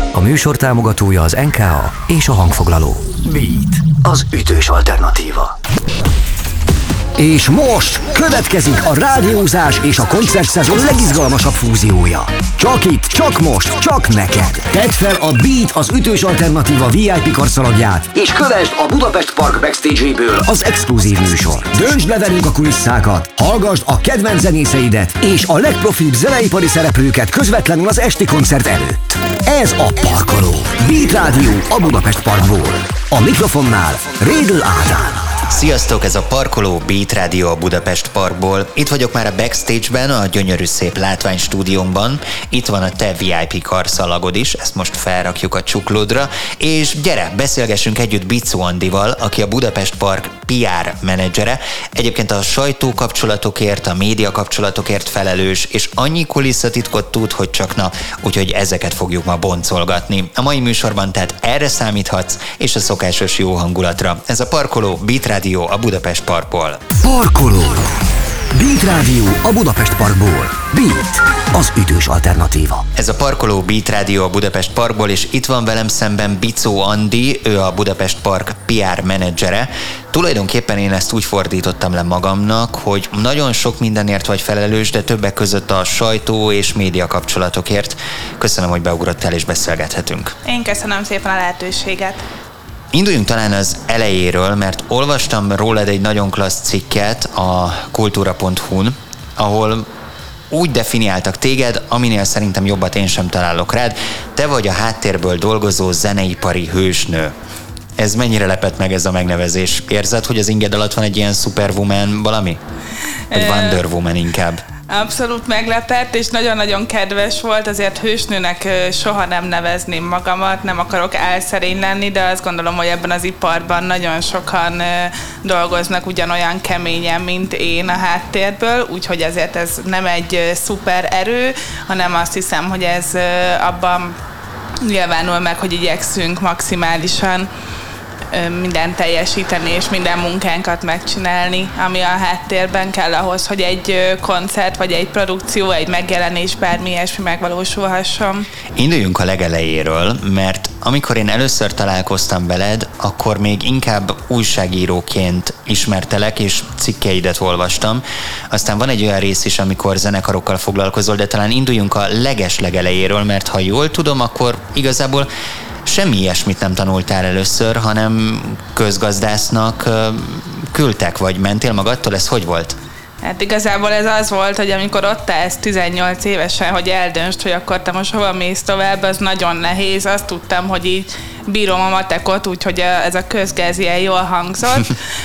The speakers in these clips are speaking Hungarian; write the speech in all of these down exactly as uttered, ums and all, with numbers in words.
A műsor támogatója az en ká á és a hangfoglaló. Beat, az ütős alternatíva. És most következik a rádiózás és a koncertszezon legizgalmasabb fúziója. Csak itt, csak most, csak neked. Tedd fel a Beat, az ütős alternatíva vé i pé karszalagját, és kövesd a Budapest Park backstage-éből az exkluzív műsor. Döntsd le velünk a kulisszákat, hallgasd a kedvenc zenészeidet és a legprofibb zeneipari szereplőket közvetlenül az esti koncert előtt. Ez a Parkoló. Beat Rádió a Budapest Parkból. A mikrofonnál Rédl Ádám. Sziasztok, ez a Parkoló, Beat Rádió a Budapest Parkból. Itt vagyok már a backstage-ben, a gyönyörű szép látványstúdiómban. Itt van a te vé i pé karszalagod is, ezt most felrakjuk a csuklódra. És gyere, beszélgessünk együtt Bicó Andival, aki a Budapest Park pé er menedzsere. Egyébként a sajtókapcsolatokért, a média kapcsolatokért felelős, és annyi kulisszatitkot tud, hogy csak na, úgyhogy ezeket fogjuk ma boncolgatni. A mai műsorban tehát erre számíthatsz, és a szokásos jó hangulatra. Ez a Parkoló, Beat Rádió a Budapest Parkból. Parkoló. Beat Rádió a Budapest Parkból. Beat, az ütős alternatíva. Ez a Parkoló, Beat Rádió a Budapest Parkból, és itt van velem szemben Bicó Andi, ő a Budapest Park pé er menedzsere. Tulajdonképpen én ezt úgy fordítottam le magamnak, hogy nagyon sok mindenért vagy felelős, de többek között a sajtó és média kapcsolatokért. Köszönöm, hogy beugrottál és beszélgethetünk. Én köszönöm szépen a lehetőséget. Induljunk talán az elejéről, mert olvastam rólad egy nagyon klassz cikket a kultúra pont hu-n, ahol úgy definiáltak téged, aminél szerintem jobbat én sem találok rád. Te vagy a háttérből dolgozó zeneipari hősnő. Ez mennyire lepett meg ez a megnevezés? Érzed, hogy az inged alatt van egy ilyen superwoman valami? Vagy Wonder Woman inkább? Abszolút meglepett, és nagyon-nagyon kedves volt, azért hősnőnek soha nem nevezném magamat, nem akarok álszerény lenni, de azt gondolom, hogy ebben az iparban nagyon sokan dolgoznak ugyanolyan keményen, mint én a háttérből, úgyhogy ezért ez nem egy szuper erő, hanem azt hiszem, hogy ez abban nyilvánul meg, hogy igyekszünk maximálisan mindent teljesíteni, és minden munkánkat megcsinálni, ami a háttérben kell ahhoz, hogy egy koncert, vagy egy produkció, egy megjelenés, bármi ilyesmi megvalósulhasson. Induljunk a legelejéről, mert amikor én először találkoztam veled, akkor még inkább újságíróként ismertelek, és cikkeidet olvastam. Aztán van egy olyan rész is, amikor zenekarokkal foglalkozol, de talán induljunk a leges legelejéről, mert ha jól tudom, akkor igazából semmi ilyesmit nem tanultál először, hanem közgazdásznak küldtek, vagy mentél magadtól? Ez hogy volt? Hát igazából ez az volt, hogy amikor ott állsz tizennyolc évesen, hogy eldöntsd, hogy akkor te most hova mész tovább, az nagyon nehéz. Azt tudtam, hogy így bírom a matekot, úgyhogy ez a közgáz ilyen jól hangzott,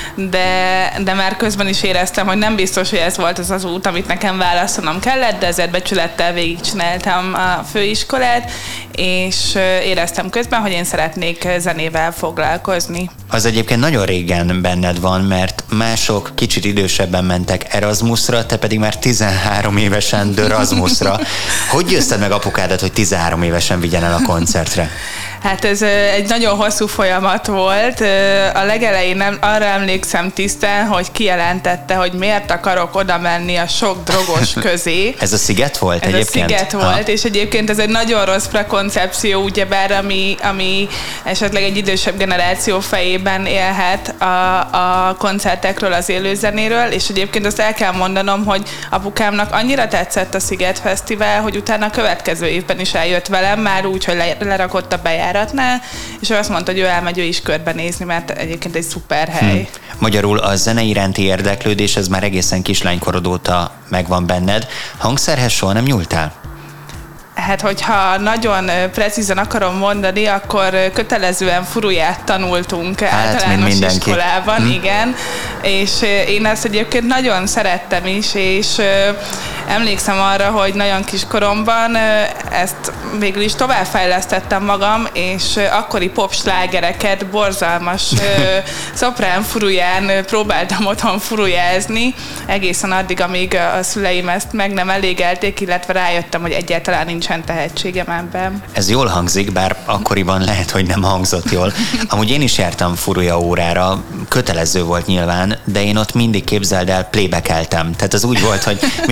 de, de már közben is éreztem, hogy nem biztos, hogy ez volt az az út, amit nekem választanom kellett, de ezért becsülettel végigcsináltam a főiskolát, és éreztem közben, hogy én szeretnék zenével foglalkozni. Az egyébként nagyon régen benned van, mert mások kicsit idősebben mentek Erasmusra, te pedig már tizenhárom évesen Dörazmusra. Hogy győzted meg apukádat, hogy tizenhárom évesen vigyen el a koncertre? Hát ez egy nagyon hosszú folyamat volt. A legelején nem, arra emlékszem tisztán, hogy kijelentette, hogy miért akarok oda menni a sok drogos közé. Ez a Sziget volt ez egyébként? Ez a Sziget volt, ha. És egyébként ez egy nagyon rossz prekoncepció, ugyebár, ami, ami esetleg egy idősebb generáció fejében élhet a, a koncertekről, az élőzenéről, és egyébként azt el kell mondanom, hogy apukámnak annyira tetszett a Sziget Fesztivál, hogy utána a következő évben is eljött velem, már úgy, hogy le, lerakott a bejárat, és ő azt mondta, hogy ő elmegy ő is körbenézni, mert egyébként egy szuper hely. Hmm. Magyarul a zene iránti érdeklődés, ez már egészen kislánykorod óta megvan benned. Hangszerhez soha nem nyúltál? Hát, hogyha nagyon precízen akarom mondani, akkor kötelezően furuját tanultunk hát, általános iskolában, hm. igen, és én ezt egyébként nagyon szerettem is, és emlékszem arra, hogy nagyon kiskoromban ezt végül is továbbfejlesztettem magam, és akkori popslágereket borzalmas szoprán furuján próbáltam otthon furujázni, egészen addig, amíg a szüleim ezt meg nem elégelték, illetve rájöttem, hogy egyáltalán nincsen tehetségem ebben. Ez jól hangzik, bár akkoriban lehet, hogy nem hangzott jól. Amúgy én is jártam furuja órára, kötelező volt nyilván, de én ott mindig, képzeld el, playback-eltem. Tehát az úgy volt, hogy mindig ilyen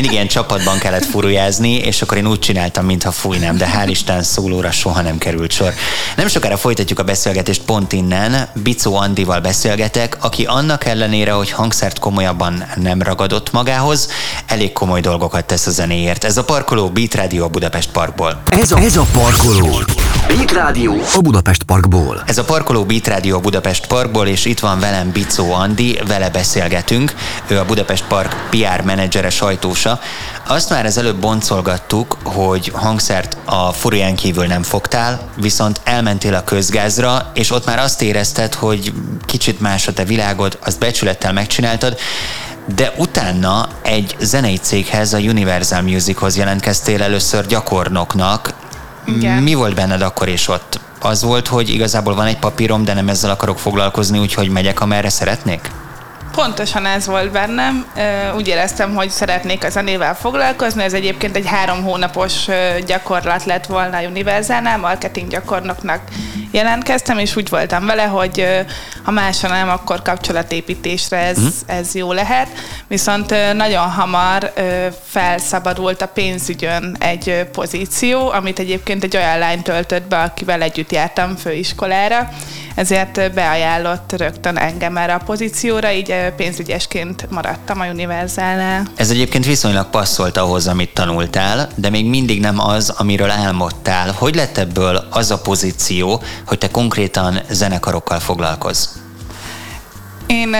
csapatban kellett furujázni, és akkor én úgy csináltam, mintha fújnám, de hál' Isten szólóra soha nem került sor. Nem sokára folytatjuk a beszélgetést pont innen. Bicó Andival beszélgetek, aki annak ellenére, hogy hangszert komolyabban nem ragadott magához, elég komoly dolgokat tesz a zenéért. Ez a Parkoló Beat Radio a Budapest Parkból. Ez a, ez a Parkoló Beat Radio a Budapest Parkból. Ez a Parkoló Beat Radio a Budapest Parkból, és itt van velem Bicó Andi, vele beszélgetünk. Ő a Budapest Park pé er menedzsere, sajtósa. Azt már az előbb boncolgattuk, hogy hangszert a furuján kívül nem fogtál, viszont elmentél a közgázra, és ott már azt érezted, hogy kicsit más a te világod, azt becsülettel megcsináltad, de utána egy zenei céghez, a Universal Musichoz jelentkeztél először gyakornoknak. Igen. Mi volt benned akkor és ott? Az volt, hogy igazából van egy papírom, de nem ezzel akarok foglalkozni, úgyhogy megyek, amerre szeretnék? Pontosan ez volt bennem. Úgy éreztem, hogy szeretnék a zenével foglalkozni. Ez egyébként egy három hónapos gyakorlat lett volna a Universalnál, marketing gyakornoknak jelentkeztem, és úgy voltam vele, hogy ha másra nem, akkor kapcsolatépítésre ez, mm. ez jó lehet. Viszont nagyon hamar felszabadult a pénzügyön egy pozíció, amit egyébként egy olyan lány töltött be, akivel együtt jártam főiskolára, ezért beajánlott rögtön engem erre a pozícióra, így pénzügyesként maradtam a Universalnál. Ez egyébként viszonylag passzolt ahhoz, amit tanultál, de még mindig nem az, amiről álmodtál. Hogy lett ebből az a pozíció, hogy te konkrétan zenekarokkal foglalkozz? Én,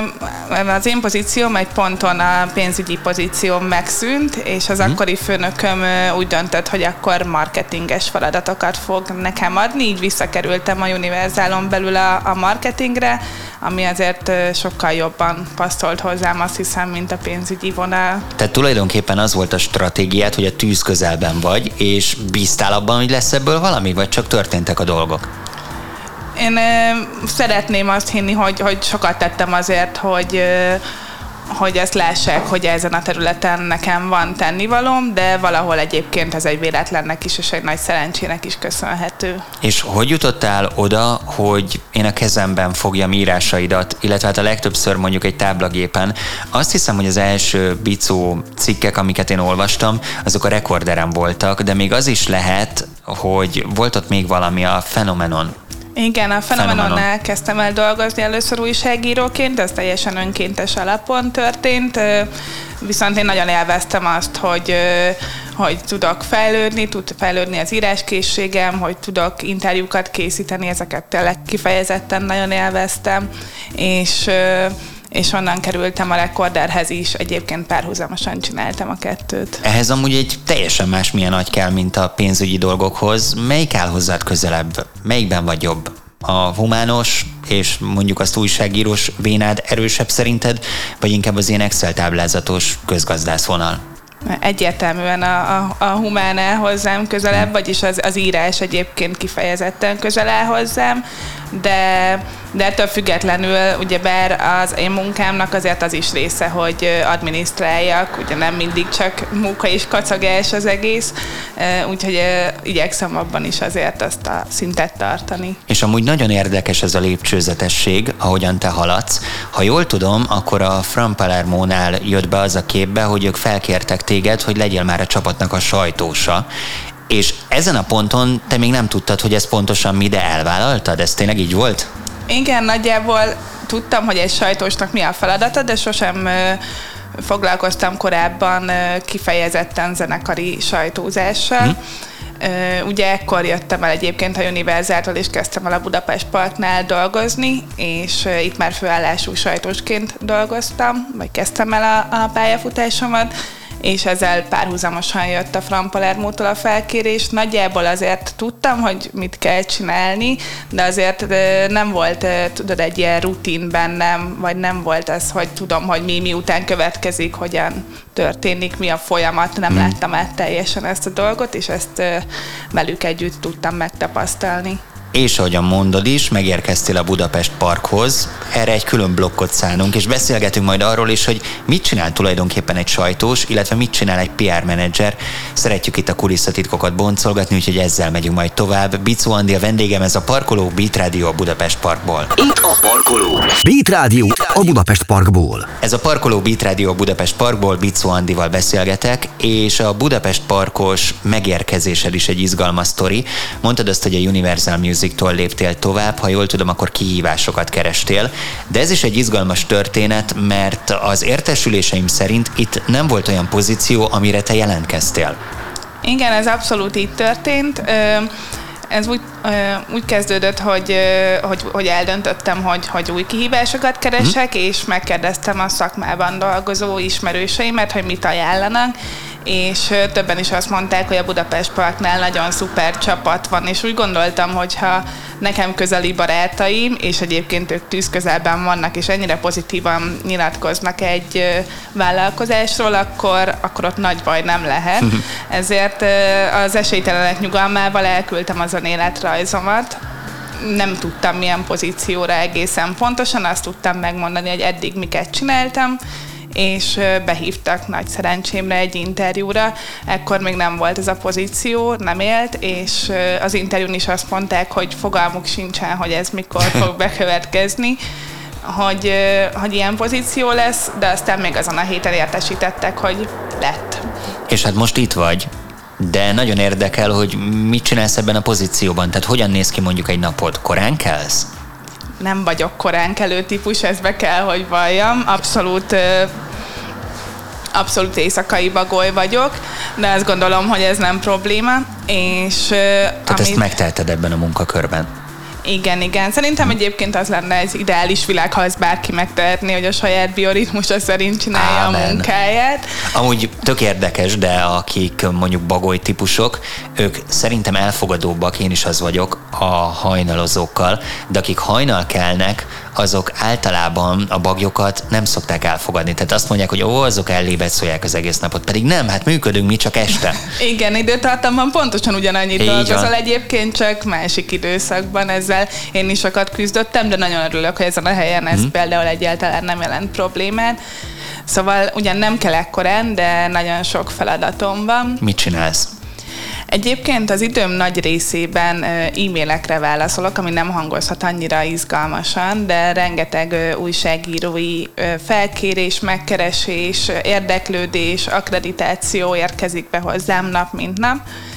az én pozícióm egy ponton a pénzügyi pozícióm megszűnt, és az hmm. akkori főnököm úgy döntött, hogy akkor marketinges feladatokat fog nekem adni, így visszakerültem a Universalon belül a, a marketingre, ami azért sokkal jobban passzolt hozzám, azt hiszem, mint a pénzügyi vonal. Tehát tulajdonképpen az volt a stratégiát, hogy a tűz közelben vagy, és bíztál abban, hogy lesz ebből valami, vagy csak történtek a dolgok? Én ö, szeretném azt hinni, hogy, hogy sokat tettem azért, hogy, ö, hogy ezt lássák, hogy ezen a területen nekem van tennivalóm, de valahol egyébként ez egy véletlennek is, és egy nagy szerencsének is köszönhető. És hogy jutottál oda, hogy én a kezemben fogjam írásaidat, illetve hát a legtöbbször mondjuk egy táblagépen? Azt hiszem, hogy az első Bicó cikkek, amiket én olvastam, azok a rekorderen voltak, de még az is lehet, hogy volt ott még valami, a Fenomenon. Igen, a Fenomenonnál kezdtem el dolgozni először újságíróként, ez teljesen önkéntes alapon történt, viszont én nagyon élveztem azt, hogy, hogy tudok fejlődni, tud fejlődni az íráskészségem, hogy tudok interjúkat készíteni, ezeket tényleg kifejezetten nagyon élveztem, és és onnan kerültem a Rekorderhez is, egyébként párhuzamosan csináltam a kettőt. Ehhez amúgy egy teljesen más milyen agy kell, mint a pénzügyi dolgokhoz. Melyik áll hozzád közelebb? Melyikben vagy jobb? A humános és mondjuk azt újságírós vénád erősebb szerinted, vagy inkább az ilyen Excel táblázatos közgazdász vonal? Egyértelműen a, a, a humán áll hozzám közelebb, vagyis az, az írás egyébként kifejezetten közel áll hozzám, de, de ettől függetlenül ugyebár az én munkámnak azért az is része, hogy adminisztráljak, ugye nem mindig csak munka és kacagás az egész, úgyhogy igyekszem abban is azért azt a szintet tartani. És amúgy nagyon érdekes ez a lépcsőzetesség, ahogyan te haladsz. Ha jól tudom, akkor a Fran Palermónál jött be az a képbe, hogy ők felkértek téged, hogy legyél már a csapatnak a sajtósa, és ezen a ponton te még nem tudtad, hogy ez pontosan mi, de elvállaltad? Ez tényleg így volt? Igen, nagyjából tudtam, hogy egy sajtósnak mi a feladata, de sosem foglalkoztam korábban kifejezetten zenekari sajtózással. Hm. Ugye ekkor jöttem el egyébként a Universaltól, és kezdtem el a Budapest Parknál dolgozni, és itt már főállású sajtósként dolgoztam, vagy kezdtem el a, a pályafutásomat, és ezzel párhuzamosan jött a Fran Palermótól a felkérés. Nagyjából azért tudtam, hogy mit kell csinálni, de azért nem volt, tudod, egy ilyen rutin bennem, vagy nem volt ez, hogy tudom, hogy mi miután következik, hogyan történik, mi a folyamat. Nem hmm. láttam át teljesen ezt a dolgot, és ezt velük együtt tudtam megtapasztalni. és ahogyan mondod is, megérkeztél a Budapest Parkhoz, erre egy külön blokkot szánunk, és beszélgetünk majd arról is, hogy mit csinál tulajdonképpen egy sajtós, illetve mit csinál egy pé er menedzser. Szeretjük itt a kulisszatitkokat boncolgatni, úgyhogy ezzel megyünk majd tovább. Bicó Andi a vendégem, ez a Parkoló Beat Radio a Budapest Parkból. Itt a Parkoló Beat Radio a Budapest Parkból. Ez a Parkoló Beat Radio a Budapest Parkból, Bicó Andival beszélgetek, és a Budapest Parkos megérkezésed is egy izgalmas sztori. Mondtad azt, hogy a Universal Music-tól léptél tovább, ha jól tudom, akkor kihívásokat kerestél. De ez is egy izgalmas történet, mert az értesüléseim szerint itt nem volt olyan pozíció, amire te jelentkeztél. Igen, ez abszolút így történt. Ez úgy, úgy kezdődött, hogy, hogy, hogy eldöntöttem, hogy, hogy új kihívásokat keresek, hmm. és megkérdeztem a szakmában dolgozó ismerőseimet, hogy mit ajánlanak, és többen is azt mondták, hogy a Budapest Parknál nagyon szuper csapat van, és úgy gondoltam, hogyha nekem közeli barátaim, és egyébként ők tűzközelben vannak, és ennyire pozitívan nyilatkoznak egy vállalkozásról, akkor, akkor ott nagy baj nem lehet. Ezért az esélytelenek nyugalmával elküldtem az önéletrajzomat. Nem tudtam milyen pozícióra egészen pontosan, azt tudtam megmondani, hogy eddig miket csináltam, és behívtak nagy szerencsémre egy interjúra. Ekkor még nem volt ez a pozíció, nem élt, és az interjún is azt mondták, hogy fogalmuk sincsen, hogy ez mikor fog bekövetkezni, hogy, hogy ilyen pozíció lesz, de aztán még azon a héten értesítettek, hogy lett. És hát most itt vagy, de nagyon érdekel, hogy mit csinálsz ebben a pozícióban, tehát hogyan néz ki mondjuk egy napod? Korán kelsz? Nem vagyok korán kelő típus, ezt be kell, hogy valljam. Abszolút, abszolút éjszakai bagoly vagyok, de azt gondolom, hogy ez nem probléma. És, Tehát amit... ezt megteheted ebben a munkakörben? Igen, igen. Szerintem egyébként az lenne egy ideális világ, ha ezt bárki megtehetné, hogy a saját bioritmusa szerint csinálja Ámen. a munkáját. Amúgy tök érdekes, de akik mondjuk bagoly típusok, ők szerintem elfogadóbbak, én is az vagyok, a hajnalozókkal, de akik hajnal kelnek, azok általában a bagyokat nem szokták elfogadni. Tehát azt mondják, hogy ó, azok ellébetszolják az egész napot. Pedig nem, hát működünk mi csak este. Igen, időtartamban pontosan ugyanannyit dolgozol, egyébként csak másik időszakban. Ezzel én is sokat küzdöttem, de nagyon örülök, hogy ezen a helyen ez hmm. például egyáltalán nem jelent problémát. Szóval ugyan nem kell ekkorán, de nagyon sok feladatom van. Mit csinálsz? Egyébként az időm nagy részében e-mailekre válaszolok, ami nem hangozhat annyira izgalmasan, de rengeteg újságírói felkérés, megkeresés, érdeklődés, akkreditáció érkezik be hozzám nap mint nap,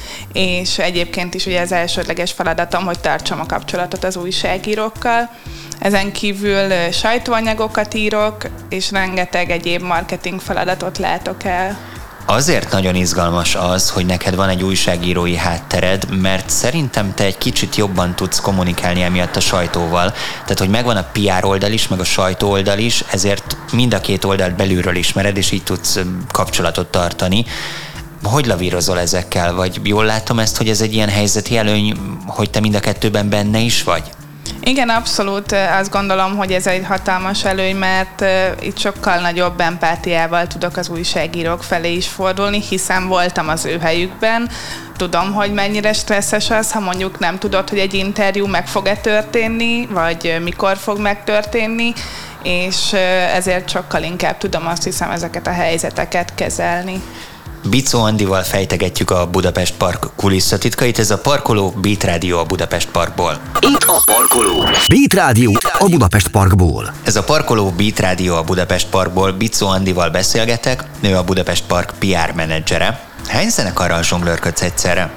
és egyébként is ugye az elsődleges feladatom, hogy tartsam a kapcsolatot az újságírókkal. Ezen kívül sajtóanyagokat írok, és rengeteg egyéb marketing feladatot látok el. Azért nagyon izgalmas az, hogy neked van egy újságírói háttered, mert szerintem te egy kicsit jobban tudsz kommunikálni emiatt a sajtóval. Tehát, hogy megvan a pé er oldal is, meg a sajtó oldal is, ezért mind a két oldalt belülről ismered, és így tudsz kapcsolatot tartani. Hogy lavírozol ezekkel? Vagy jól látom ezt, hogy ez egy ilyen helyzeti előny, hogy te mind a kettőben benne is vagy? Igen, abszolút azt gondolom, hogy ez egy hatalmas előny, mert uh, itt sokkal nagyobb empátiával tudok az újságírók felé is fordulni, hiszen voltam az ő helyükben. Tudom, hogy mennyire stresszes az, ha mondjuk nem tudod, hogy egy interjú meg fog-e történni, vagy mikor fog megtörténni, és uh, ezért sokkal inkább tudom, azt hiszem, ezeket a helyzeteket kezelni. Bicó Andival fejtegetjük a Budapest Park kulisszatitkait, ez a Parkoló Beat Radio a Budapest Parkból. Itt a Parkoló Beat Radio a Budapest Parkból. Ez a Parkoló Beat Radio a Budapest Parkból, Bicó Andival beszélgetek, ő a Budapest Park pé er menedzsere. Hány zenekarral zsonglőrködsz egyszerre?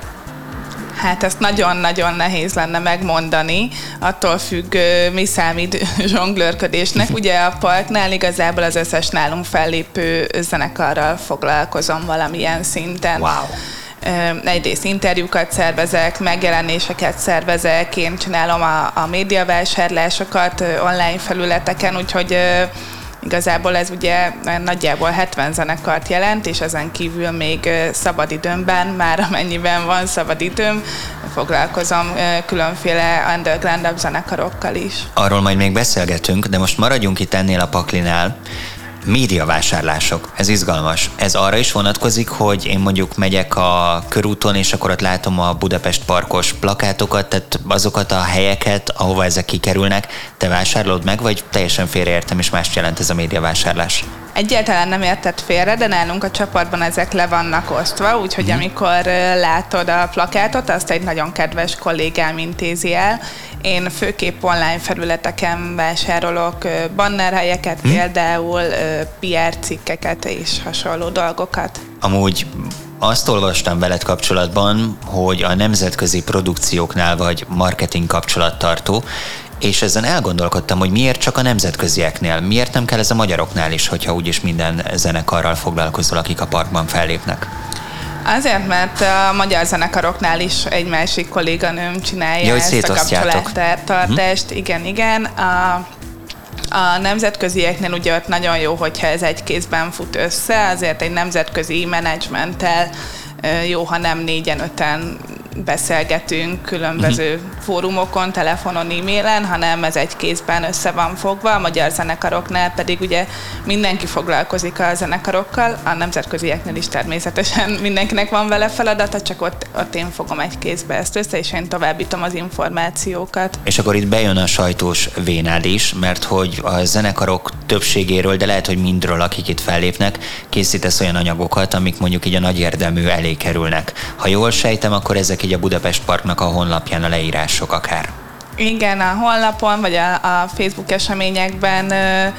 Hát ezt nagyon-nagyon nehéz lenne megmondani, attól függ, mi számít zsonglőrködésnek. Ugye a Parknál igazából az összes nálunk fellépő zenekarral foglalkozom valamilyen szinten. Wow. Egyrészt interjúkat szervezek, megjelenéseket szervezek, én csinálom a, a médiavásárlásokat online felületeken, úgyhogy igazából ez ugye nagyjából hetven zenekart jelent, és ezen kívül még szabadidőmben, már amennyiben van szabadidőm, foglalkozom különféle underground zenekarokkal is. Arról majd még beszélgetünk, de most maradjunk itt ennél a paklinál, Médiavásárlások, ez izgalmas. Ez arra is vonatkozik, hogy én mondjuk megyek a körúton, és akkor ott látom a Budapest parkos plakátokat, tehát azokat a helyeket, ahova ezek kikerülnek, te vásárolod meg, vagy teljesen félreértem, és mást jelent ez a médiavásárlás? Egyáltalán nem érted félre, de nálunk a csoportban ezek le vannak osztva, úgyhogy mm. amikor látod a plakátot, azt egy nagyon kedves kollégám intézi el. Én főképp online felületeken vásárolok bannerhelyeket, mm. például pé er cikkeket és hasonló dolgokat. Amúgy azt olvastam veled kapcsolatban, hogy a nemzetközi produkcióknál vagy marketing kapcsolattartó, és ezen elgondolkodtam, hogy miért csak a nemzetközieknél, miért nem kell ez a magyaroknál is, hogyha úgyis minden zenekarral foglalkozol, akik a parkban fellépnek? Azért, mert a magyar zenekaroknál is egy másik kolléganőm csinálja ja, ezt a kapcsolattartást. Hm. Igen, igen. A, a nemzetközieknél ugye ott nagyon jó, hogyha ez egy kézben fut össze, azért egy nemzetközi menedzsmenttel jó, ha nem négyen, öten beszélgetünk különböző uh-huh. fórumokon, telefonon, e-mailen, hanem ez egy kézben össze van fogva. A magyar zenekaroknál pedig ugye mindenki foglalkozik a zenekarokkal, a nemzetközieknél is természetesen mindenkinek van vele feladata, csak ott, ott én fogom egy kézbe ezt össze, és én továbbítom az információkat. És akkor itt bejön a sajtós vénád is, mert hogy a zenekarok többségéről, de lehet, hogy mindről, akik itt fellépnek, készítesz olyan anyagokat, amik mondjuk így a nagy érdemű elé kerülnek. Ha jól sejtem, akkor ezek így a Budapest Parknak a honlapján a leírások akár. Igen, a honlapon, vagy a, a Facebook eseményekben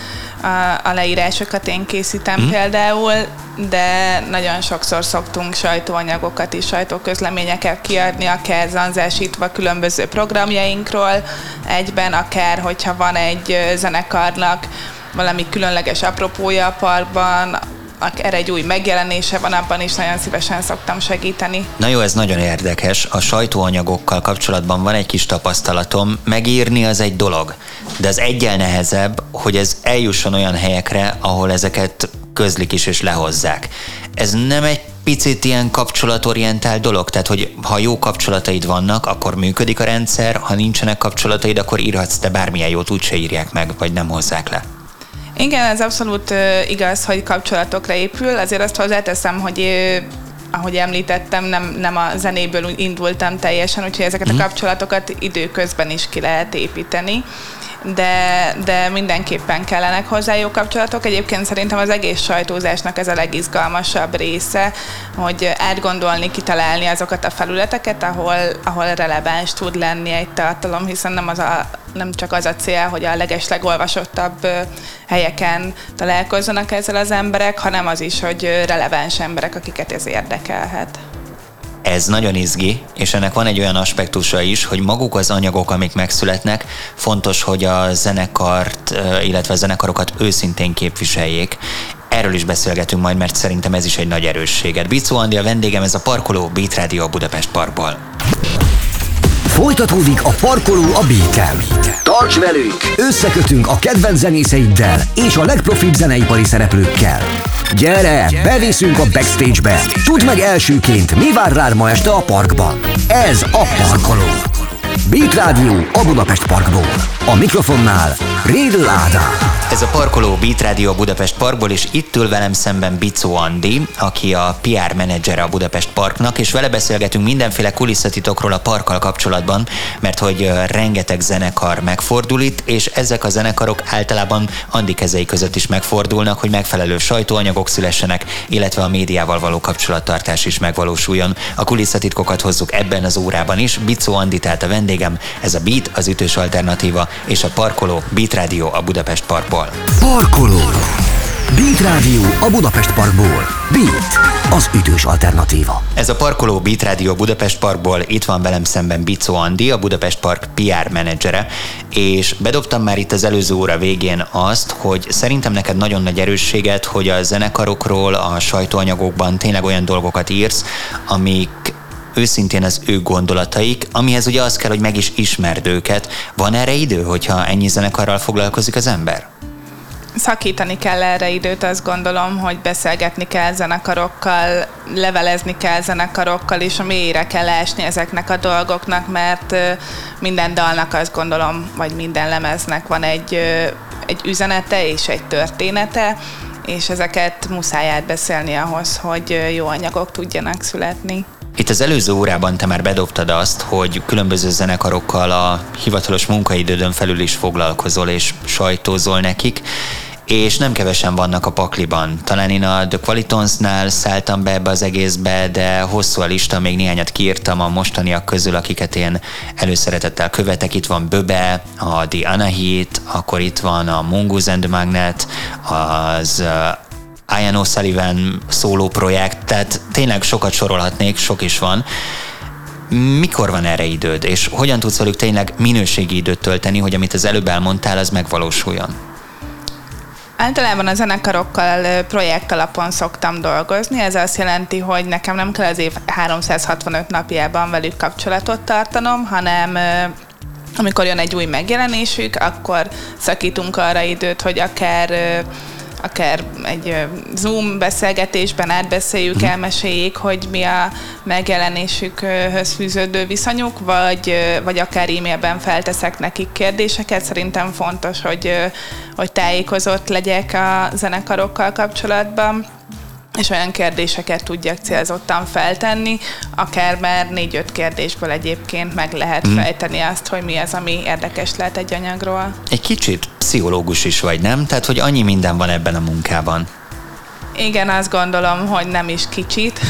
a, a leírásokat én készítem mm. például, de nagyon sokszor szoktunk sajtóanyagokat és sajtóközleményeket kiadni, akár zanzásítva különböző programjainkról egyben, akár hogyha van egy zenekarnak valami különleges apropója a parkban, erre egy új megjelenése van, abban is nagyon szívesen szoktam segíteni. Na jó, ez nagyon érdekes. A sajtóanyagokkal kapcsolatban van egy kis tapasztalatom. Megírni az egy dolog, de az egyel nehezebb, hogy ez eljusson olyan helyekre, ahol ezeket közlik is és lehozzák. Ez nem egy picit ilyen kapcsolatorientált dolog? Tehát, hogy ha jó kapcsolataid vannak, akkor működik a rendszer, ha nincsenek kapcsolataid, akkor írhatsz te bármilyen jót, úgyse írják meg, vagy nem hozzák le. Igen, ez abszolút uh, igaz, hogy kapcsolatokra épül. Azért azt hozzáteszem, hogy uh, ahogy említettem, nem, nem a zenéből indultam teljesen, úgyhogy ezeket mm. a kapcsolatokat időközben is ki lehet építeni. De, de mindenképpen kellenek hozzá jó kapcsolatok. Egyébként szerintem az egész sajtózásnak ez a legizgalmasabb része, hogy átgondolni, kitalálni azokat a felületeket, ahol, ahol releváns tud lenni egy tartalom, hiszen nem, az a, nem csak az a cél, hogy a legeslegolvasottabb helyeken találkozzanak ezzel az emberek, hanem az is, hogy releváns emberek, akiket ez érdekelhet. Ez nagyon izgi, és ennek van egy olyan aspektusa is, hogy maguk az anyagok, amik megszületnek, fontos, hogy a zenekart, illetve a zenekarokat őszintén képviseljék. Erről is beszélgetünk majd, mert szerintem ez is egy nagy erősséged. Bicó Andi a vendégem, ez a Parkoló Beat Radio a Budapest Parkból. Folytatódik a Parkoló a Beaten. Tarts velünk! Összekötünk a kedvenc zenészeiddel és a legprofibb zeneipari szereplőkkel. Gyere, beviszünk a backstage-be! Tudd meg elsőként, mi vár rád ma este a parkban. Ez a Parkoló. Beat Radio a Budapest Parkból. A mikrofonnál Rédl Ádám. Ez a Parkoló Beat Radio a Budapest Parkból, és itt ül velem szemben Bicó Andi, aki a pé er menedzsere a Budapest Parknak, és vele beszélgetünk mindenféle kulisszatitokról a parkkal kapcsolatban, mert hogy rengeteg zenekar megfordul itt, és ezek a zenekarok általában Andi kezei között is megfordulnak, hogy megfelelő sajtóanyagok szülessenek, illetve a médiával való kapcsolattartás is megvalósuljon. A kulisszatitkokat hozzuk ebben az órában is. Bicó Andi tehát a vendégem, ez a Beat, az ütős alternatíva, és a Parkoló Beat Radio a Budapest Parkból. Parkoló. Beat Radio a Budapest Parkból. Beat, az ütős alternatíva. Ez a Parkoló Beat Radio Budapest Parkból, itt van velem szemben Bicó Andi, a Budapest Park pé er menedzsere, és bedobtam már itt az előző óra végén azt, hogy szerintem neked nagyon nagy erősséged, hogy a zenekarokról, a sajtóanyagokban tényleg olyan dolgokat írsz, amik őszintén az ő gondolataik, amihez ugye az kell, hogy meg is ismerd őket. Van erre idő, hogyha ennyi zenekarral foglalkozik az ember? Szakítani kell erre időt, azt gondolom, hogy beszélgetni kell zenekarokkal, levelezni kell zenekarokkal, és a mélyére kell ásni ezeknek a dolgoknak, mert minden dalnak azt gondolom, vagy minden lemeznek van egy, egy üzenete és egy története, és ezeket muszáj átbeszélni ahhoz, hogy jó anyagok tudjanak születni. Itt az előző órában te már bedobtad azt, hogy különböző zenekarokkal a hivatalos munkaidődön felül is foglalkozol és sajtózol nekik, és nem kevesen vannak a pakliban. Talán én a The Qualitonsnál szálltam be ebbe az egészbe, de hosszú a lista, még néhányat kiírtam a mostaniak közül, akiket én előszeretettel követek. Itt van Böbe, a The Anahit, akkor itt van a Mongoose and the Magnet, az uh, Ian O'Sullivan szóló projekt, tehát tényleg sokat sorolhatnék, sok is van. Mikor van erre időd, és hogyan tudsz velük tényleg minőségi időt tölteni, hogy amit az előbb elmondtál, az megvalósuljon? Általában a zenekarokkal projekt alapon szoktam dolgozni, ez azt jelenti, hogy nekem nem kell az év háromszázhatvanöt napjában velük kapcsolatot tartanom, hanem amikor jön egy új megjelenésük, akkor szakítunk arra időt, hogy akár akár egy Zoom beszélgetésben átbeszéljük, elmeséljék, hogy mi a megjelenésükhöz fűződő viszonyuk, vagy, vagy akár e-mailben felteszek nekik kérdéseket. Szerintem fontos, hogy, hogy tájékozott legyek a zenekarokkal kapcsolatban, és olyan kérdéseket tudjak célzottan feltenni, akár már négy-öt kérdésből egyébként meg lehet mm. fejteni azt, hogy mi az, ami érdekes lehet egy anyagról. Egy kicsit pszichológus is vagy, nem? Tehát, hogy annyi minden van ebben a munkában. Igen, azt gondolom, hogy nem is kicsit,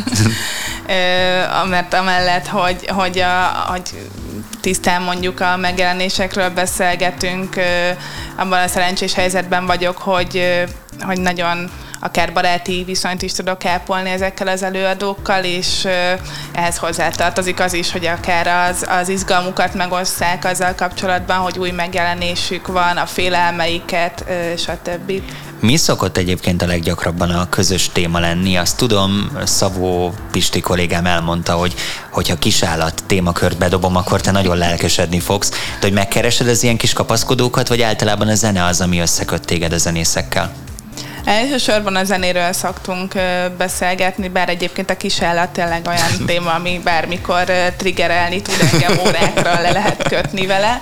mert amellett, hogy, hogy, a, hogy tisztán mondjuk a megjelenésekről beszélgetünk, abban a szerencsés helyzetben vagyok, hogy, hogy nagyon akár baráti viszonyt is tudok ápolni ezekkel az előadókkal, és ehhez hozzátartozik az is, hogy akár az, az izgalmukat megosszák azzal kapcsolatban, hogy új megjelenésük van, a félelmeiket, stb. Mi szokott egyébként a leggyakrabban a közös téma lenni? Azt tudom, Szabó Pisti kollégám elmondta, hogy hogyha kisállat témakört bedobom, akkor te nagyon lelkesedni fogsz. De hogy megkeresed az ilyen kis kapaszkodókat, vagy általában a zene az, ami összeköt téged a zenészekkel? Elsősorban a zenéről szoktunk beszélgetni, bár egyébként a kisállat tényleg olyan téma, ami bármikor triggerelni tud engem, órákra le lehet kötni vele.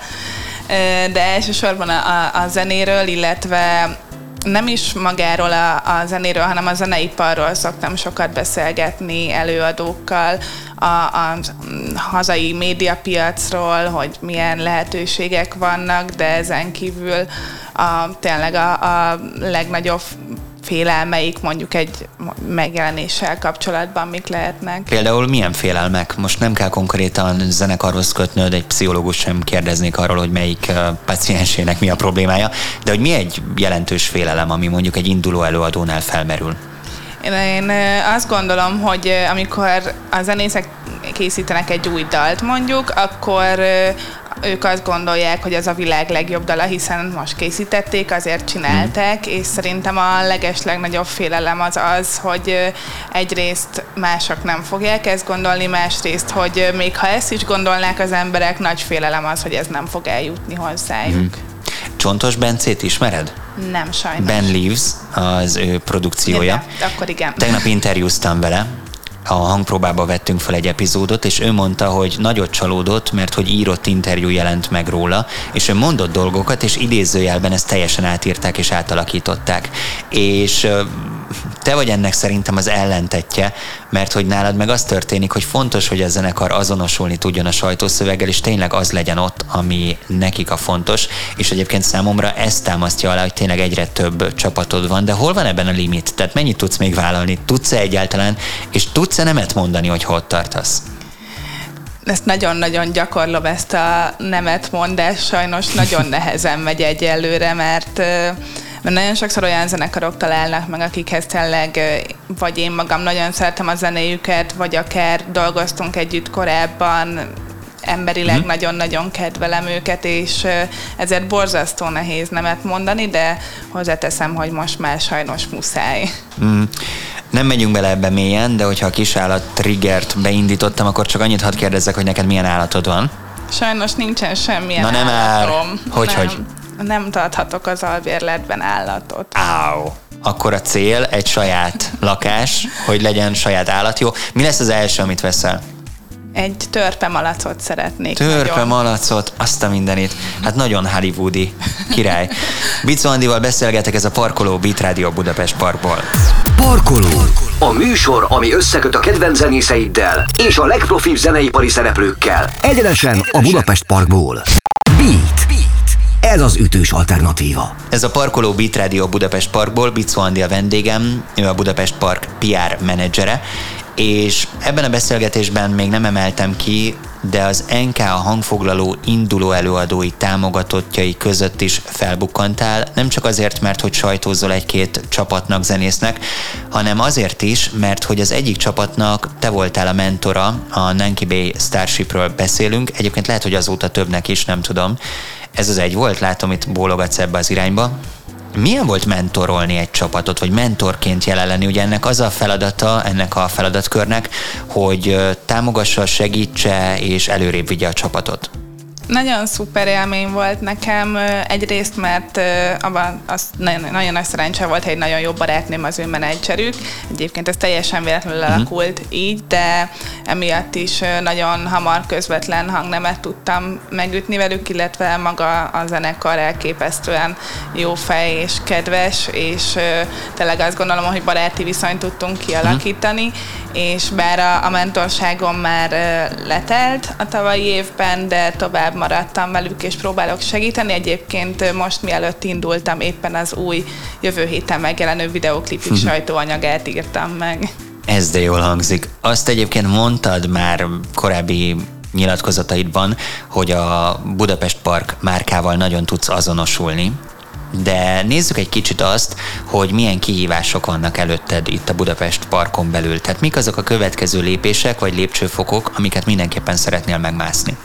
De elsősorban a, a zenéről, illetve nem is magáról a, a zenéről, hanem a zeneiparról szoktam sokat beszélgetni előadókkal, a, a hazai médiapiacról, hogy milyen lehetőségek vannak, de ezen kívül a, tényleg a, a legnagyobb félelmeik mondjuk egy megjelenéssel kapcsolatban mik lehetnek. Például milyen félelmek? Most nem kell konkrétan zenekarhoz kötnöd, egy pszichológus sem kérdeznék arról, hogy melyik paciensének mi a problémája, de hogy mi egy jelentős félelem, ami mondjuk egy induló előadónál felmerül? Én azt gondolom, hogy amikor a zenészek készítenek egy új dalt mondjuk, akkor ők azt gondolják, hogy az a világ legjobb dala, hiszen most készítették, azért csinálták, és szerintem a legeslegnagyobb félelem az az, hogy egyrészt mások nem fogják ezt gondolni, másrészt, hogy még ha ezt is gondolnák az emberek, nagy félelem az, hogy ez nem fog eljutni hozzájuk. Hmm. Csontos Bencét ismered? Nem, sajnos. Ben Leaves, az ő produkciója. De, akkor igen. Tegnap interjúztam vele, a hangpróbába vettünk fel egy epizódot, és ő mondta, hogy nagyot csalódott, mert hogy írott interjú jelent meg róla, és ő mondott dolgokat, és idézőjelben ezt teljesen átírták és átalakították. És te vagy ennek szerintem az ellentetje, mert hogy nálad meg az történik, hogy fontos, hogy a zenekar azonosulni tudjon a sajtószöveggel, és tényleg az legyen ott, ami nekik a fontos, és egyébként számomra ezt támasztja alá, hogy tényleg egyre több csapatod van, de hol van ebben a limit? Tehát mennyit tudsz még vállalni? Tudsz-e egyáltalán? És tudsz-e nemet mondani, hogy hol tartasz? Ezt nagyon-nagyon gyakorlom, ezt a nemet mondás, sajnos nagyon nehezen megy egyelőre, mert mert nagyon sokszor olyan zenekarok találnak meg, akikhez tényleg, vagy én magam nagyon szeretem a zenéjüket, vagy akár dolgoztunk együtt korábban, emberileg mm. nagyon-nagyon kedvelem őket, és ezért borzasztó nehéz nemet mondani, de hozzáteszem, hogy most már sajnos muszáj. Mm. Nem megyünk bele ebbe mélyen, de hogyha a kisállat triggert beindítottam, akkor csak annyit hadd kérdezzek, hogy neked milyen állatod van? Sajnos nincsen semmilyen Na nem állatom. Hogy, nem. hogy? Nem tarthatok az albérletben állatot. Áó. Akkor a cél egy saját lakás, hogy legyen saját állat. Jó, mi lesz az első, amit veszel? Egy törpemalacot szeretnék. Törpemalacot, azt a mindenit. Hát nagyon hollywoodi király. Bicó Andival beszélgetek, ez a Parkoló Beat Radio Budapest Parkból. Parkoló. A műsor, ami összeköt a kedvenc zenészeiddel és a legprofibb zeneipari szereplőkkel. Egyenesen a Budapest Parkból. Beat. Ez az ütős alternatíva. Ez a Parkoló Beat Radio Budapest Parkból, Bicó Andi a vendégem, ő a Budapest Park pé er menedzsere, és ebben a beszélgetésben még nem emeltem ki, de az en ká a hangfoglaló induló előadói támogatottjai között is felbukkantál, nem csak azért, mert hogy sajtózol egy-két csapatnak, zenésznek, hanem azért is, mert hogy az egyik csapatnak te voltál a mentora, a Nanky Bay Starshipről beszélünk, egyébként lehet, hogy azóta többnek is, nem tudom. Ez az egy volt, látom, itt bólogatsz ebbe az irányba. Milyen volt mentorolni egy csapatot, vagy mentorként jelen lenni? Ugye ennek az a feladata, ennek a feladatkörnek, hogy támogassa, segítse és előrébb vigye a csapatot. Nagyon szuper élmény volt nekem, egyrészt, mert abban az nagyon, nagyon nagy szerencse volt, hogy egy nagyon jó barátnőm az ő menedzserük. Egyébként ez teljesen véletlenül mm. alakult így, de emiatt is nagyon hamar közvetlen hangnemet tudtam megütni velük, illetve maga a zenekar elképesztően jó fej és kedves, és tényleg azt gondolom, hogy baráti viszonyt tudtunk kialakítani, mm. és bár a, a mentorságom már letelt a tavalyi évben, de tovább maradtam velük, és próbálok segíteni. Egyébként most, mielőtt indultam, éppen az új jövő héten megjelenő videóklipig uh-huh. sajtóanyagát írtam meg. Ez de jól hangzik. Azt egyébként mondtad már korábbi nyilatkozataidban, hogy a Budapest Park márkával nagyon tudsz azonosulni, de nézzük egy kicsit azt, hogy milyen kihívások vannak előtted itt a Budapest Parkon belül. Tehát mik azok a következő lépések vagy lépcsőfokok, amiket mindenképpen szeretnél megmászni?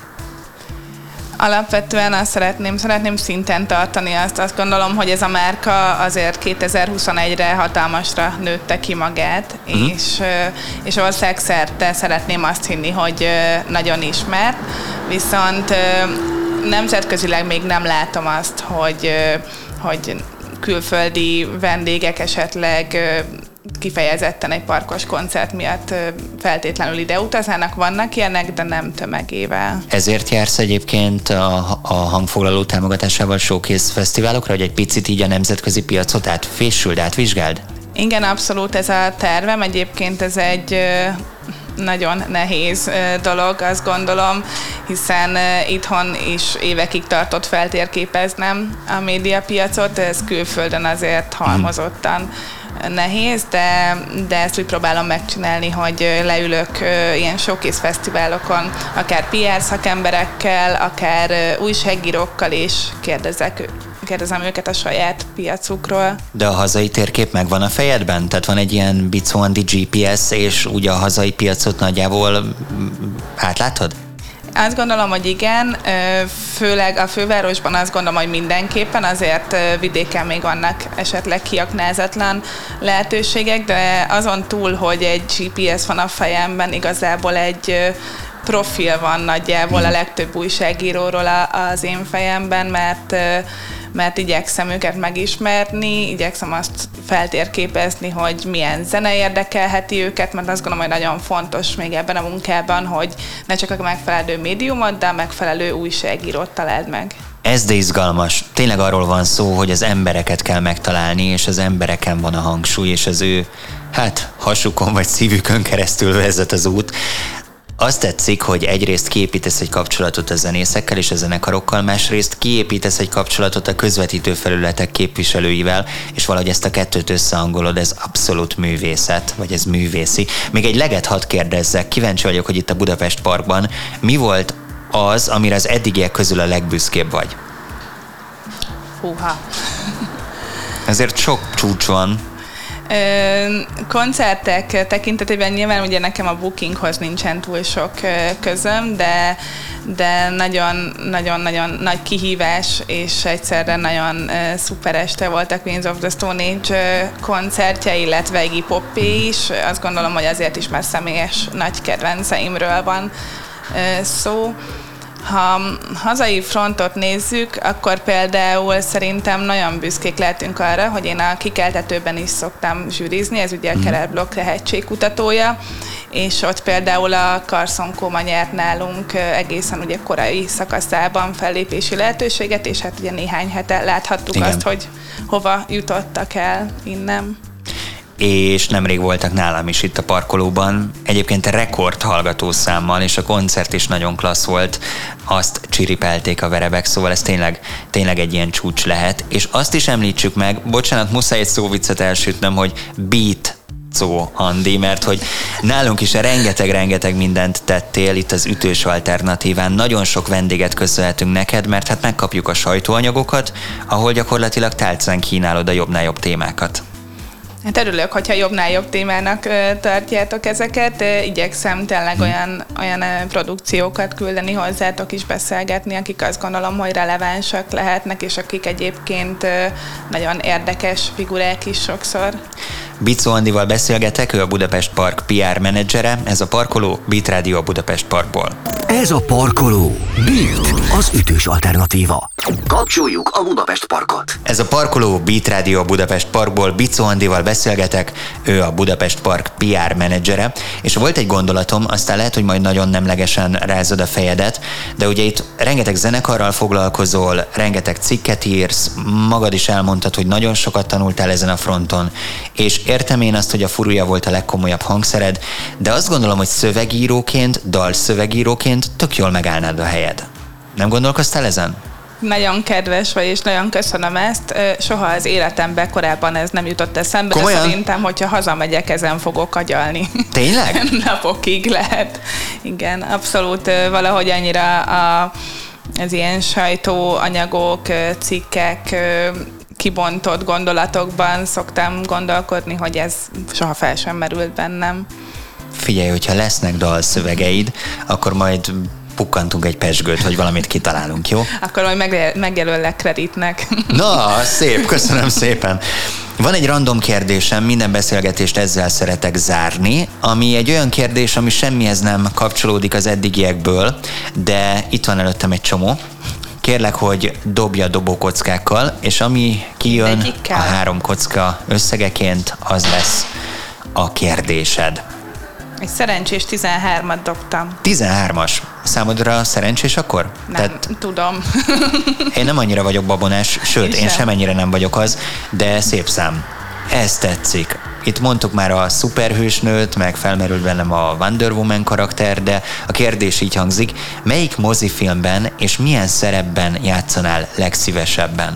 Alapvetően azt szeretném, szeretném szinten tartani azt, azt gondolom, hogy ez a márka azért kétezer-huszonegyre hatalmasra nőtte ki magát, uh-huh. és, és országszerte szeretném azt hinni, hogy nagyon ismert, viszont nemzetközileg még nem látom azt, hogy, hogy külföldi vendégek esetleg kifejezetten egy parkos koncert miatt feltétlenül ide utaznának, vannak ilyenek, de nem tömegével. Ezért jársz egyébként a, a hangfoglaló támogatásával showcase fesztiválokra, hogy egy picit így a nemzetközi piacot átfésüld, átvizsgáld? Igen, abszolút ez a tervem. Egyébként ez egy nagyon nehéz dolog, azt gondolom, hiszen itthon is évekig tartott feltérképeznem a médiapiacot, ez külföldön azért halmozottan nehéz, de, de ezt úgy próbálom megcsinálni, hogy leülök ilyen showcase fesztiválokon, akár pé er szakemberekkel, akár újságírókkal, és kérdezek, kérdezem őket a saját piacukról. De a hazai térkép megvan a fejedben? Tehát van egy ilyen Bicó Andi gé pé es, és úgy a hazai piacot nagyjából átlátod? Azt gondolom, hogy igen, főleg a fővárosban azt gondolom, hogy mindenképpen, azért vidéken még vannak esetleg kiaknázatlan lehetőségek, de azon túl, hogy egy gé pé es van a fejemben, igazából egy profil van nagyjából a legtöbb újságíróról az én fejemben, mert mert igyekszem őket megismerni, igyekszem azt feltérképezni, hogy milyen zene érdekelheti őket, mert azt gondolom, hogy nagyon fontos még ebben a munkában, hogy ne csak a megfelelő médiumot, de a megfelelő újságírót találd meg. Ez de izgalmas. Tényleg arról van szó, hogy az embereket kell megtalálni, és az embereken van a hangsúly, és az ő, hát, hasukon vagy szívükön keresztül vezet az út. Azt tetszik, hogy egyrészt kiépítesz egy kapcsolatot a zenészekkel és a zenekarokkal, másrészt kiépítesz egy kapcsolatot a közvetítő felületek képviselőivel, és valahogy ezt a kettőt összehangolod, ez abszolút művészet, vagy ez művészi. Még egy leget hadd kérdezzek, kíváncsi vagyok, hogy itt a Budapest Parkban mi volt az, amire az eddigiek közül a legbüszkébb vagy? Húha! Ezért sok csúcs van. Koncertek tekintetében nyilván ugye nekem a bookinghoz nincsen túl sok közöm, de, de nagyon, nagyon, nagyon nagy kihívás, és egyszerre nagyon szuper este volt a Queens of the Stone Age koncertje, illetve Iggy Popé is. Azt gondolom, hogy azért is már személyes nagy kedvenceimről van szó. Ha hazai frontot nézzük, akkor például szerintem nagyon büszkék lehetünk arra, hogy én a Kikeltetőben is szoktam zsűrizni, ez ugye a Kelet Blokk tehetségkutatója, és ott például a Carson Koma nyert nálunk egészen ugye korai szakaszában fellépési lehetőséget, és hát ugye néhány hete láthattuk Igen. azt, hogy hova jutottak el innen. És nemrég voltak nálam is itt a parkolóban, egyébként rekord hallgatószámmal, és a koncert is nagyon klassz volt, azt csiripelték a verebek, szóval ez tényleg, tényleg egy ilyen csúcs lehet. És azt is említsük meg, bocsánat, muszáj egy szóviccet elsütnöm, hogy beat Szó, Andi, mert hogy nálunk is rengeteg-rengeteg mindent tettél itt az Ütős Alternatíván. Nagyon sok vendéget köszönhetünk neked, mert hát megkapjuk a sajtóanyagokat, ahol gyakorlatilag tálcán kínálod a jobbnál jobb témákat. Hát örülök, hogyha jobbnál jobb témának tartjátok ezeket. Igyekszem tényleg hmm. olyan, olyan produkciókat küldeni hozzátok is beszélgetni, akik azt gondolom, hogy relevánsak lehetnek, és akik egyébként nagyon érdekes figurák is sokszor. Bicó Andival beszélgetek, ő a Budapest Park pé er menedzsere, ez a parkoló Beat Rádió a Budapest Parkból. Ez a parkoló Beat, az ütős alternatíva. Kapcsoljuk a Budapest Parkot. Ez a parkoló Beat Rádió a Budapest Parkból, Bicó Andival beszélgetek, ő a Budapest Park pé er menedzsere, és volt egy gondolatom, aztán lehet, hogy majd nagyon nemlegesen rázod a fejedet, de ugye itt rengeteg zenekarral foglalkozol, rengeteg cikket írsz, magad is elmondtad, hogy nagyon sokat tanultál ezen a fronton, és értem én azt, hogy a furúja volt a legkomolyabb hangszered, de azt gondolom, hogy szövegíróként, dalszövegíróként tök jól megállnád a helyed. Nem gondolkoztál ezen? Nagyon kedves vagy, és nagyon köszönöm ezt. Soha az életemben korábban ez nem jutott eszembe, Komolyan? De szerintem, hogyha hazamegyek, ezen fogok agyalni. Tényleg? Napokig lehet. Igen, abszolút valahogy annyira a, az ilyen sajtóanyagok, cikkek, kibontott gondolatokban szoktam gondolkodni, hogy ez soha fel sem merült bennem. Figyelj, hogyha lesznek dalszövegeid, akkor majd pukkantunk egy pezsgőt, vagy valamit kitalálunk, jó? Akkor majd megjelöllek kreditnek. Na, szép, köszönöm szépen. Van egy random kérdésem, minden beszélgetést ezzel szeretek zárni, ami egy olyan kérdés, ami semmihez nem kapcsolódik az eddigiekből, de itt van előttem egy csomó. Kérlek, hogy dobja dobókockákkal, és ami kijön Mindegyikkel. A három kocka összegeként, az lesz a kérdésed. Egy szerencsés tizenhármat dobtam. tizenhármas. Számodra szerencsés akkor? Nem, Tehát tudom. Én nem annyira vagyok babonás, sőt, én, én sem ennyire nem vagyok az, de szép szám. Ez tetszik. Itt mondtuk már a szuperhősnőt, meg felmerült bennem a Wonder Woman karakter, de a kérdés így hangzik, melyik mozifilmben és milyen szerepben játszanál legszívesebben?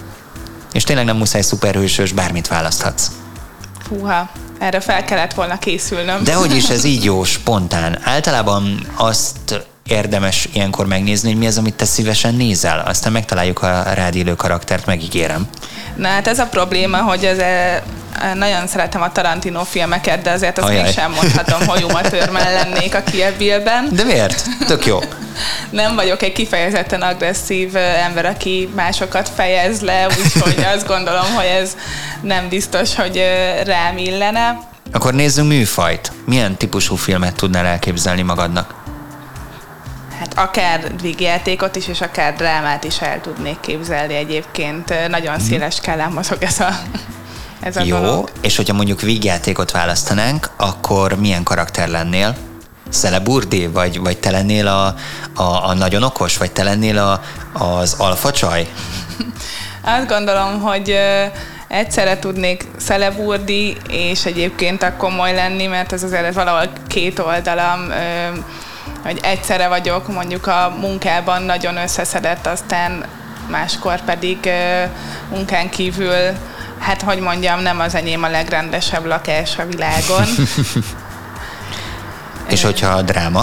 És tényleg nem muszáj szuperhősös, bármit választhatsz. Húha, erre fel kellett volna készülnöm. Dehogy is, ez így jó, spontán. Általában azt érdemes ilyenkor megnézni, hogy mi az, amit te szívesen nézel. Aztán megtaláljuk a rád illő karaktert, megígérem. Na hát ez a probléma, hogy az e, nagyon szeretem a Tarantino filmeket, de azért azt Ajaj. mégsem mondhatom, hogy Uma Thurman lennék a Kill Bill-ben. De miért? Tök jó. Nem vagyok egy kifejezetten agresszív ember, aki másokat fejez le, úgyhogy azt gondolom, hogy ez nem biztos, hogy rám illene. Akkor nézzünk műfajt. Milyen típusú filmet tudnál elképzelni magadnak? Hát akár vígjátékot is, és akár drámát is el tudnék képzelni egyébként. Nagyon hmm. széles skálán mozog ez a, ez a Jó, dolog. És hogyha mondjuk vígjátékot választanánk, akkor milyen karakter lennél? Celeburdi? Vagy, vagy te lennél a, a, a nagyon okos? Vagy te lennél a, az alfacsaj? Azt gondolom, hogy egyszerre tudnék Celeburdi, és egyébként a komoly lenni, mert ez azért valahol két oldalam, hogy egyszerre vagyok mondjuk a munkában nagyon összeszedett, aztán máskor pedig munkán kívül, hát hogy mondjam, nem az enyém a legrendesebb lakás a világon. És hogyha a dráma?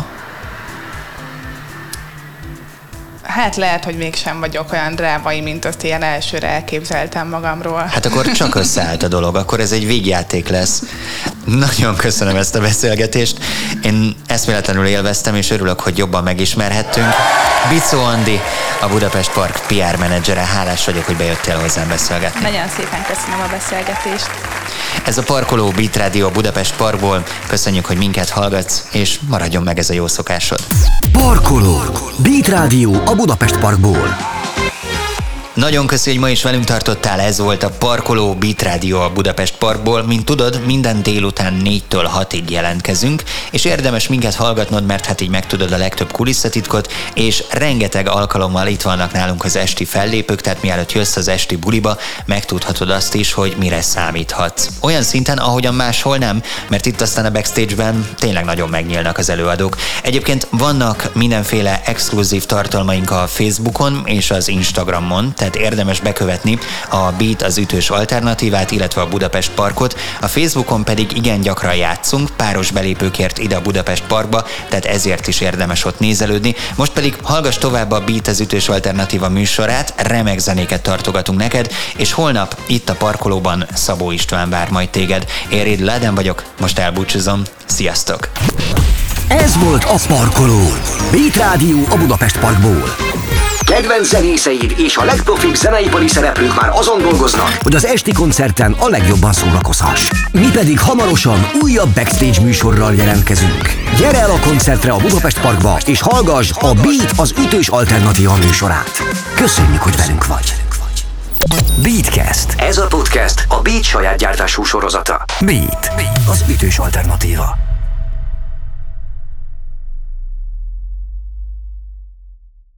Hát lehet, hogy mégsem vagyok olyan drámai, mint azt ilyen elsőre elképzeltem magamról. Hát akkor csak összeállt a dolog, akkor ez egy vígjáték lesz. Nagyon köszönöm ezt a beszélgetést. Én eszméletlenül élveztem, és örülök, hogy jobban megismerhettünk. Bicó Andi, a Budapest Park pé er menedzsere. Hálás vagyok, hogy bejöttél hozzám beszélgetni. Nagyon szépen köszönöm a beszélgetést. Ez a parkoló Beat Rádió a Budapest Parkból. Köszönjük, hogy minket hallgatsz, és maradjon meg ez a jó szokásod. Parkoló. Beat Rádió a Budapest Parkból. Nagyon köszi, hogy ma is velünk tartottál, ez volt a Parkoló Beat Rádió a Budapest Parkból. Mint tudod, minden délután négytől hatig jelentkezünk, és érdemes minket hallgatnod, mert hát így megtudod a legtöbb kulisszatitkot, és rengeteg alkalommal itt vannak nálunk az esti fellépők, tehát mielőtt jössz az esti buliba, megtudhatod azt is, hogy mire számíthatsz. Olyan szinten, ahogyan máshol nem, mert itt aztán a backstage-ben tényleg nagyon megnyílnak az előadók. Egyébként vannak mindenféle exkluzív tartalmaink a Facebookon és az Instagramon, tehát érdemes bekövetni a Beat az ütős alternatívát, illetve a Budapest Parkot. A Facebookon pedig igen gyakran játszunk, páros belépőkért ide a Budapest Parkba, tehát ezért is érdemes ott nézelődni. Most pedig hallgass tovább a Beat az ütős alternatíva műsorát, remek zenéket tartogatunk neked, és holnap itt a Parkolóban Szabó István vár majd téged. Én Réd Láden vagyok, most elbúcsúzom. Sziasztok! Ez volt a Parkoló. Beat Rádió a Budapest Parkból. Kedvenc zenészeid és a legprofibb zeneipari szereplők már azon dolgoznak, hogy az esti koncerten a legjobban szórakozhass. Mi pedig hamarosan újabb backstage műsorral jelentkezünk. Gyere el a koncertre a Budapest Parkba, és hallgass a Beat az ütős alternatíva műsorát. Köszönjük, hogy velünk vagy. Beatcast. Ez a podcast a Beat saját gyártású sorozata. Beat, az ütős alternatíva.